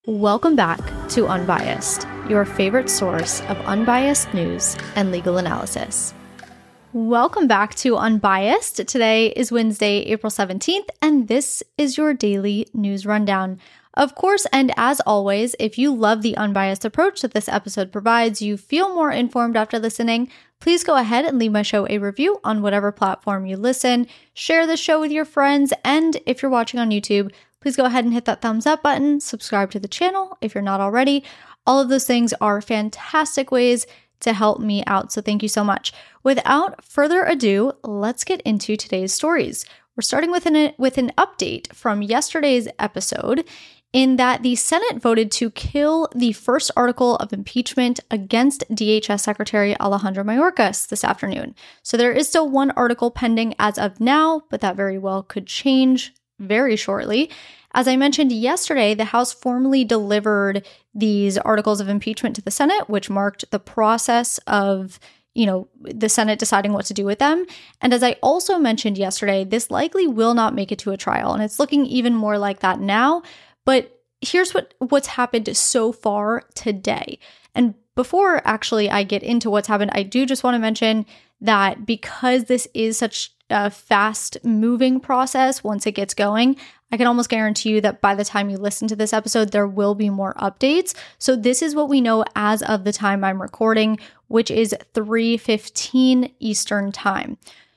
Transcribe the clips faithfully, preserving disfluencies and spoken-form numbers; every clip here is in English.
Welcome back to Unbiased, your favorite source of unbiased news and legal analysis. Welcome back to Unbiased. Today is Wednesday, April seventeenth, and this is your daily news rundown. Of course, and as always, if you love the unbiased approach that this episode provides, you feel more informed after listening, please go ahead and leave my show a review on whatever platform you listen, share the show with your friends, and if you're watching on YouTube, please go ahead and hit that thumbs up button, subscribe to the channel if you're not already. All of those things are fantastic ways to help me out, so thank you so much. Without further ado, let's get into today's stories. We're starting with an, with an update from yesterday's episode, in that the Senate voted to kill the first article of impeachment against D H S Secretary Alejandro Mayorkas this afternoon. So there is still one article pending as of now, but that very well could change very shortly. As I mentioned yesterday, the House formally delivered these articles of impeachment to the Senate, which marked the process of, you know, the Senate deciding what to do with them. And as I also mentioned yesterday, this likely will not make it to a trial, and it's looking even more like that now. But here's what, what's happened so far today. And before actually I get into what's happened, I do just want to mention that because this is such a fast-moving process, once it gets going, I can almost guarantee you that by the time you listen to this episode, there will be more updates. So this is what we know as of the time I'm recording, which is three fifteen Eastern Time.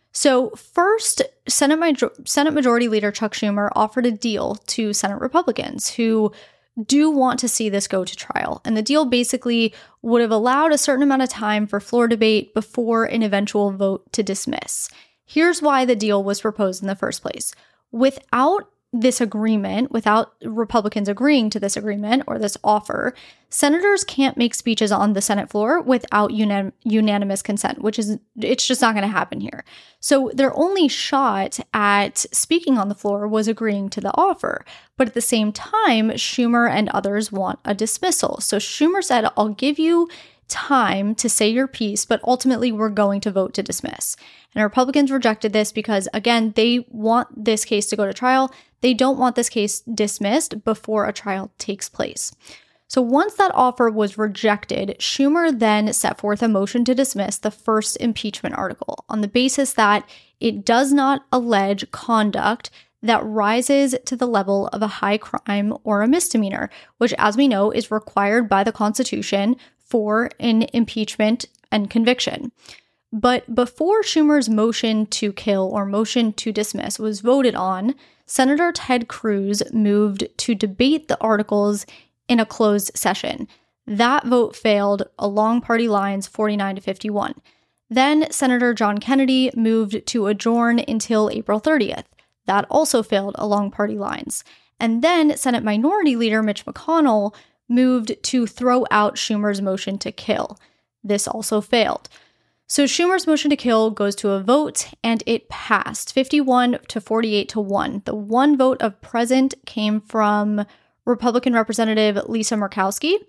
So first, Senate, Major- Senate Majority Leader Chuck Schumer offered a deal to Senate Republicans who do want to see this go to trial. And the deal basically would have allowed a certain amount of time for floor debate before an eventual vote to dismiss. Here's why the deal was proposed in the first place. Without this agreement, without Republicans agreeing to this agreement or this offer, senators can't make speeches on the Senate floor without unan- unanimous consent, which is, it's just not going to happen here. So their only shot at speaking on the floor was agreeing to the offer. But at the same time, Schumer and others want a dismissal. So Schumer said, I'll give you time to say your piece, but ultimately we're going to vote to dismiss. And Republicans rejected this because, again, they want this case to go to trial. They don't want this case dismissed before a trial takes place. So once that offer was rejected, Schumer then set forth a motion to dismiss the first impeachment article on the basis that it does not allege conduct that rises to the level of a high crime or a misdemeanor, which, as we know, is required by the Constitution for an impeachment and conviction. But before Schumer's motion to kill or motion to dismiss was voted on, Senator Ted Cruz moved to debate the articles in a closed session. That vote failed along party lines forty-nine to fifty-one. Then Senator John Kennedy moved to adjourn until April thirtieth. That also failed along party lines. And then Senate Minority Leader Mitch McConnell moved to throw out Schumer's motion to kill. This also failed. So Schumer's motion to kill goes to a vote, and it passed fifty-one to forty-eight to one. The one vote of present came from Republican Representative Lisa Murkowski.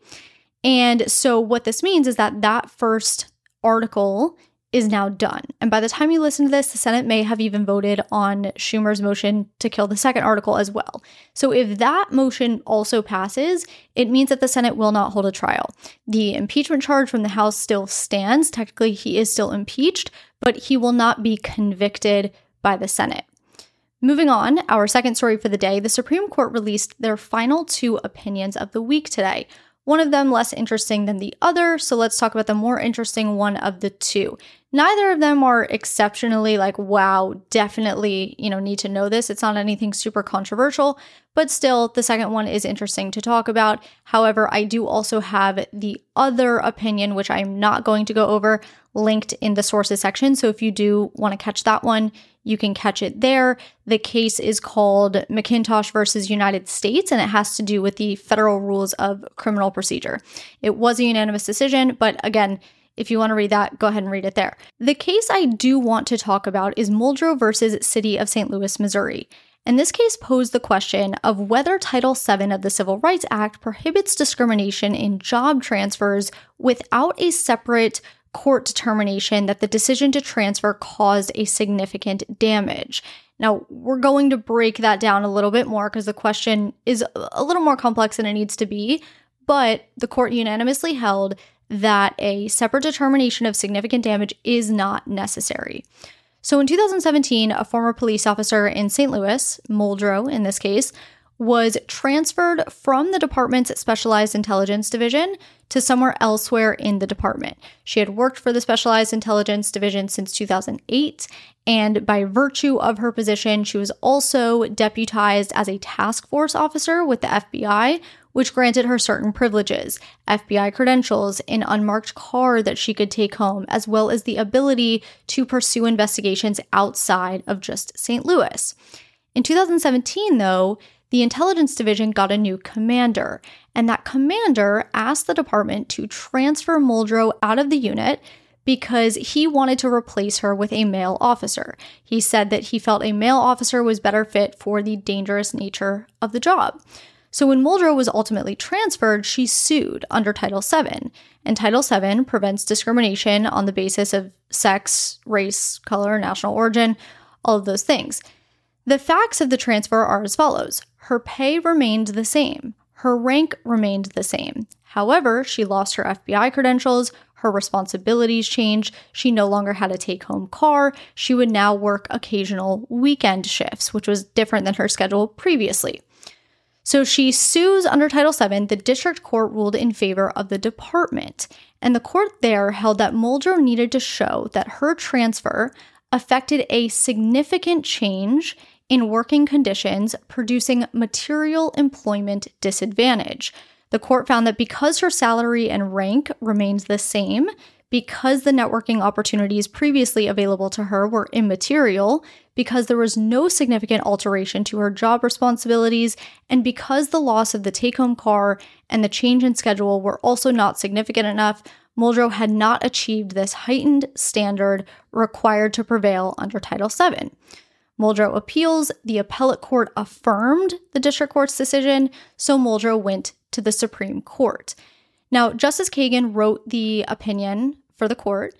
And so what this means is that that first article is now done. And by the time you listen to this, the Senate may have even voted on Schumer's motion to kill the second article as well. So if that motion also passes, it means that the Senate will not hold a trial. The impeachment charge from the House still stands. Technically, he is still impeached, but he will not be convicted by the Senate. Moving on, our second story for the day, the Supreme Court released their final two opinions of the week today. One of them less interesting than the other, so let's talk about the more interesting one of the two. Neither of them are exceptionally like, wow, definitely, you know, need to know this. It's not anything super controversial, but still, the second one is interesting to talk about. However, I do also have the other opinion, which I'm not going to go over, linked in the sources section. So if you do want to catch that one, you can catch it there. The case is called McIntosh versus United States, and it has to do with the federal rules of criminal procedure. It was a unanimous decision, but again, if you want to read that, go ahead and read it there. The case I do want to talk about is Muldrow versus City of Saint Louis, Missouri. And this case posed the question of whether Title seven of the Civil Rights Act prohibits discrimination in job transfers without a separate court determination that the decision to transfer caused a significant damage. Now, we're going to break that down a little bit more because the question is a little more complex than it needs to be, but the court unanimously held that a separate determination of significant damage is not necessary. So in two thousand seventeen, a former police officer in Saint Louis, Muldrow in this case, was transferred from the department's Specialized Intelligence Division to somewhere elsewhere in the department. She had worked for the Specialized Intelligence Division since two thousand eight, and by virtue of her position, she was also deputized as a task force officer with the F B I, which granted her certain privileges, F B I credentials, an unmarked car that she could take home, as well as the ability to pursue investigations outside of just Saint Louis. In two thousand seventeen, though, the Intelligence Division got a new commander, and that commander asked the department to transfer Muldrow out of the unit because he wanted to replace her with a male officer. He said that he felt a male officer was better fit for the dangerous nature of the job. So when Muldrow was ultimately transferred, she sued under Title seven, and Title seven prevents discrimination on the basis of sex, race, color, national origin, all of those things. The facts of the transfer are as follows. Her pay remained the same. Her rank remained the same. However, she lost her F B I credentials, her responsibilities changed, she no longer had a take-home car, she would now work occasional weekend shifts, which was different than her schedule previously. So she sues under Title seven. The district court ruled in favor of the department, and the court there held that Muldrow needed to show that her transfer affected a significant change in working conditions, producing material employment disadvantage. The court found that because her salary and rank remained the same, because the networking opportunities previously available to her were immaterial, because there was no significant alteration to her job responsibilities, and because the loss of the take-home car and the change in schedule were also not significant enough, Muldrow had not achieved this heightened standard required to prevail under Title seven. Muldrow appeals, the appellate court affirmed the district court's decision, so Muldrow went to the Supreme Court. Now, Justice Kagan wrote the opinion for the court,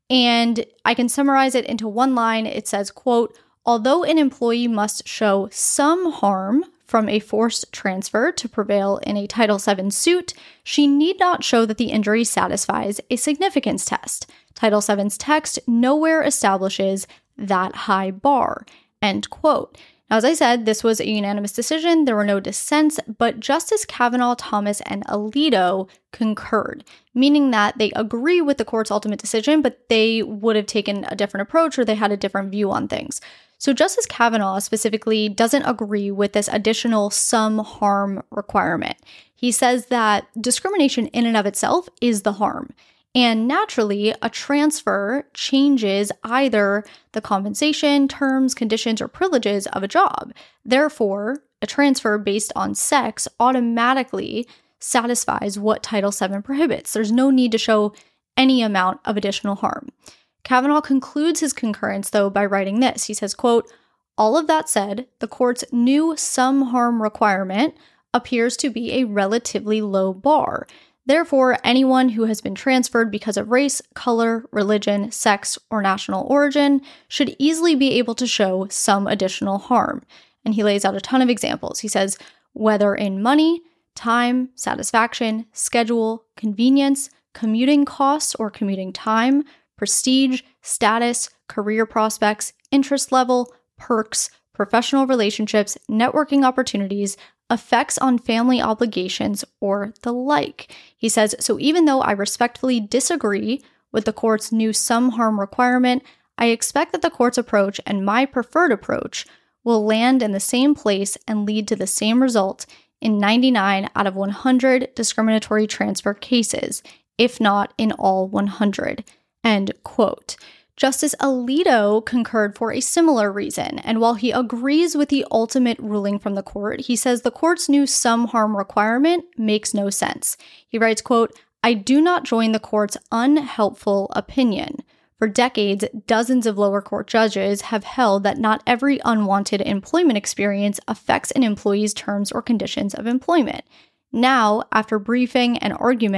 and I can summarize it into one line. It says, quote, although an employee must show some harm from a forced transfer to prevail in a Title seven suit, she need not show that the injury satisfies a significance test. Title seven's text nowhere establishes that high bar, end quote. Now, as I said, this was a unanimous decision. There were no dissents, but Justice Kavanaugh, Thomas, and Alito concurred, meaning that they agree with the court's ultimate decision, but they would have taken a different approach or they had a different view on things. So Justice Kavanaugh specifically doesn't agree with this additional some harm requirement. He says that discrimination in and of itself is the harm. And naturally, a transfer changes either the compensation, terms, conditions, or privileges of a job. Therefore, a transfer based on sex automatically satisfies what Title seven prohibits. There's no need to show any amount of additional harm. Kavanaugh concludes his concurrence, though, by writing this. He says, quote, all of that said, the court's new some harm requirement appears to be a relatively low bar. Therefore, anyone who has been transferred because of race, color, religion, sex, or national origin should easily be able to show some additional harm. And he lays out a ton of examples. He says, whether in money, time, satisfaction, schedule, convenience, commuting costs or commuting time, prestige, status, career prospects, interest level, perks, professional relationships, networking opportunities, effects on family obligations, or the like. He says, so even though I respectfully disagree with the court's new some harm requirement, I expect that the court's approach and my preferred approach will land in the same place and lead to the same result in ninety-nine out of one hundred discriminatory transfer cases, if not in all one hundred. End quote. Justice Alito concurred for a similar reason, and while he agrees with the ultimate ruling from the court, he says the court's new some harm requirement makes no sense. He writes, quote, I do not join the court's unhelpful opinion. For decades, dozens of lower court judges have held that not every unwanted employment experience affects an employee's terms or conditions of employment. Now, after briefing and argument,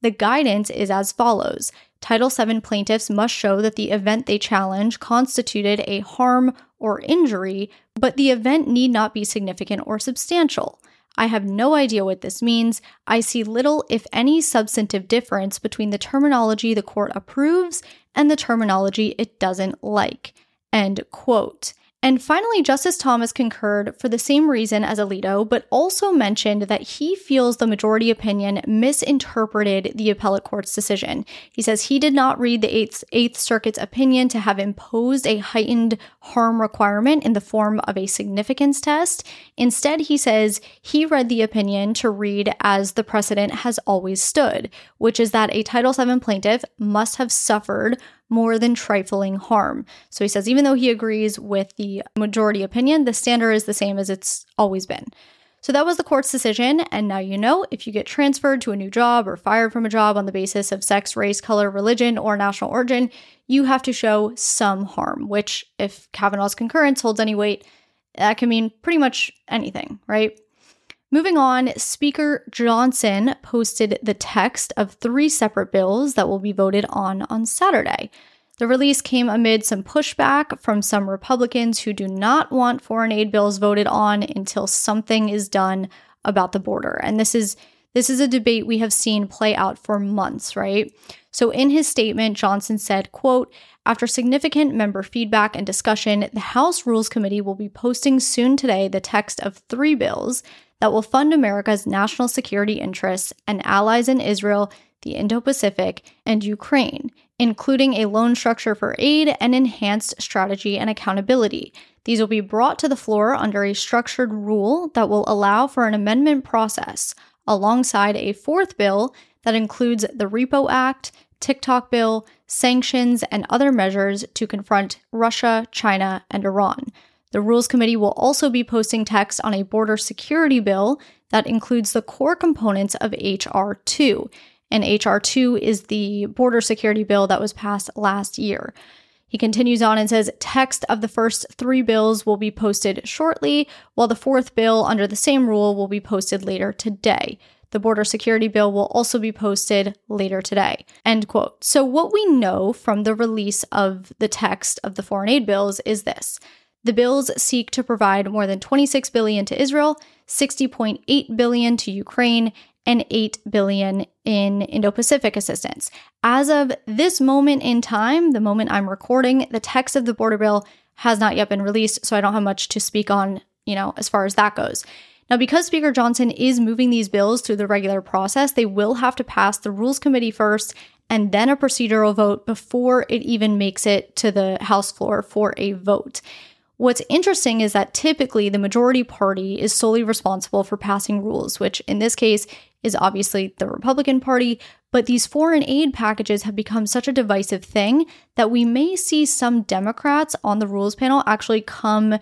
The guidance is as follows. Title seven plaintiffs must show that the event they challenge constituted a harm or injury, but the event need not be significant or substantial. I have no idea what this means. I see little, if any, substantive difference between the terminology the court approves and the terminology it doesn't like. End quote. And finally, Justice Thomas concurred for the same reason as Alito, but also mentioned that he feels the majority opinion misinterpreted the appellate court's decision. He says he did not read the Eighth, Eighth Circuit's opinion to have imposed a heightened harm requirement in the form of a significance test. Instead, he says he read the opinion to read as the precedent has always stood, which is that a Title seven plaintiff must have suffered more than trifling harm. So he says even though he agrees with the majority opinion, the standard is the same as it's always been. So that was the court's decision, and now you know if you get transferred to a new job or fired from a job on the basis of sex, race, color, religion, or national origin, you have to show some harm, which, if Kavanaugh's concurrence holds any weight, that can mean pretty much anything, right? Moving on, Speaker Johnson posted the text of three separate bills that will be voted on on Saturday. The release came amid some pushback from some Republicans who do not want foreign aid bills voted on until something is done about the border. And this is this is a debate we have seen play out for months, right? So in his statement, Johnson said, quote, after significant member feedback and discussion, the House Rules Committee will be posting soon today the text of three bills that will fund America's national security interests and allies in Israel, the Indo-Pacific, and Ukraine, including a loan structure for aid and enhanced strategy and accountability. These will be brought to the floor under a structured rule that will allow for an amendment process, alongside a fourth bill that includes the Repo Act, TikTok bill, sanctions, and other measures to confront Russia, China, and Iran. The Rules Committee will also be posting text on a border security bill that includes the core components of H R two. And H R two is the border security bill that was passed last year. He continues on and says, text of the first three bills will be posted shortly, while the fourth bill under the same rule will be posted later today. The border security bill will also be posted later today. End quote. So what we know from the release of the text of the foreign aid bills is this. The bills seek to provide more than twenty-six billion dollars to Israel, sixty point eight billion dollars to Ukraine, and eight billion dollars in Indo-Pacific assistance. As of this moment in time, the moment I'm recording, the text of the border bill has not yet been released, so I don't have much to speak on, you know, as far as that goes. Now, because Speaker Johnson is moving these bills through the regular process, they will have to pass the Rules Committee first and then a procedural vote before it even makes it to the House floor for a vote. What's interesting is that typically the majority party is solely responsible for passing rules, which in this case is obviously the Republican Party, but these foreign aid packages have become such a divisive thing that we may see some Democrats on the rules panel actually come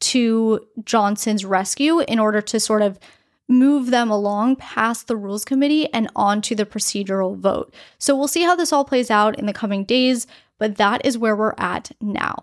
to Johnson's rescue in order to sort of move them along past the Rules Committee and onto the procedural vote. So we'll see how this all plays out in the coming days, but that is where we're at now.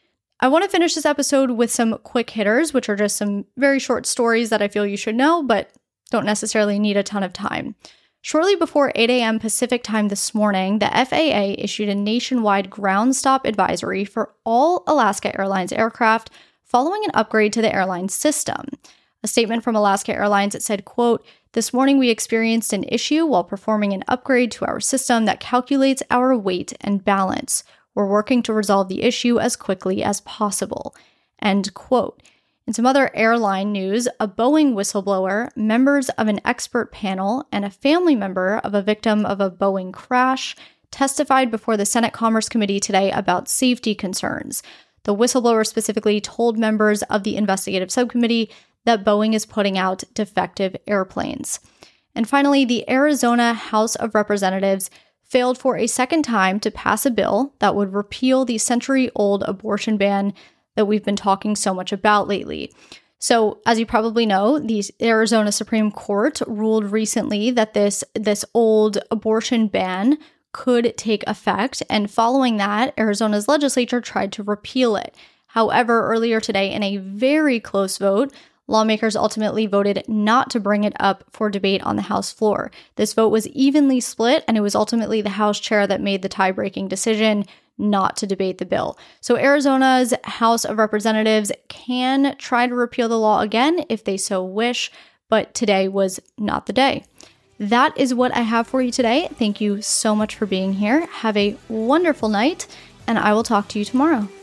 I want to finish this episode with some quick hitters, which are just some very short stories that I feel you should know, but don't necessarily need a ton of time. Shortly before eight a.m. Pacific time this morning, the F A A issued a nationwide ground stop advisory for all Alaska Airlines aircraft following an upgrade to the airline system. A statement from Alaska Airlines that said, quote, this morning we experienced an issue while performing an upgrade to our system that calculates our weight and balance. We're working to resolve the issue as quickly as possible. End quote. In some other airline news, a Boeing whistleblower, members of an expert panel, and a family member of a victim of a Boeing crash testified before the Senate Commerce Committee today about safety concerns. The whistleblower specifically told members of the investigative subcommittee that Boeing is putting out defective airplanes. And finally, the Arizona House of Representatives failed for a second time to pass a bill that would repeal the century-old abortion ban that we've been talking so much about lately. So, as you probably know, the Arizona Supreme Court ruled recently that this, this old abortion ban could take effect, and following that, Arizona's legislature tried to repeal it. However, earlier today, in a very close vote, lawmakers ultimately voted not to bring it up for debate on the House floor. This vote was evenly split, and it was ultimately the House chair that made the tie-breaking decision not to debate the bill. So Arizona's House of Representatives can try to repeal the law again if they so wish, but today was not the day. That is what I have for you today. Thank you so much for being here. Have a wonderful night, and I will talk to you tomorrow.